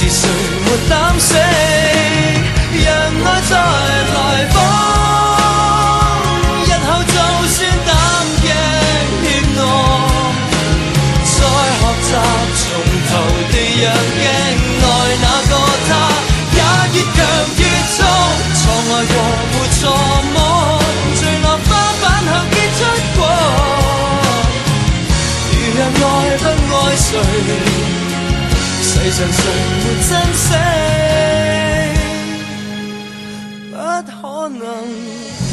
是谁沒膽死？讓愛再來訪，日後就算膽驚怯懦，再學習從頭地讓鏡內那個他，也越強越重。錯愛過沒錯麼？墜落花瓣後結出果。如若愛不愛誰？世上誰沒珍惜？不可能。